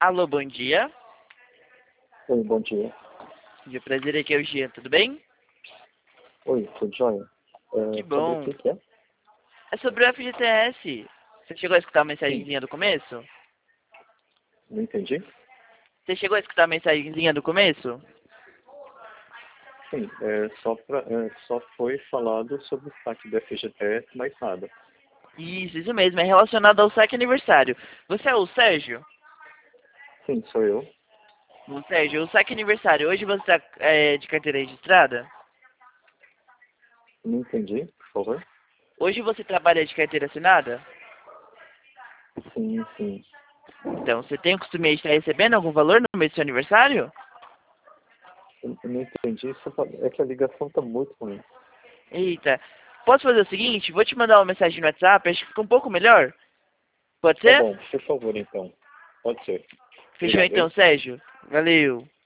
Alô, bom dia. Oi, bom dia. O prazer aqui é o Jean, tudo bem? Oi, tudo jóia? Que Sobre o bom. que é? É sobre o FGTS. Você chegou a escutar a Sim, mensagenzinha do começo? não entendi. Você chegou a escutar a mensagenzinha do começo? Sim, só foi falado sobre o saque do FGTS, mais nada. Isso mesmo, é relacionado ao saque aniversário. Você é o Sérgio? Sim, sou eu. O Sérgio, o saque aniversário, hoje você está de carteira registrada? Não entendi, por favor. Hoje você trabalha de carteira assinada? Sim, sim. Então, você tem o costume de estar recebendo algum valor no mês do seu aniversário? Eu não entendi, é que a ligação tá muito ruim. Eita, posso fazer o seguinte? Vou te mandar uma mensagem no WhatsApp, acho que fica um pouco melhor. Pode Tá ser? bom, por favor, então. Pode ser. Fechou Obrigado, então, hein? Sérgio? Valeu.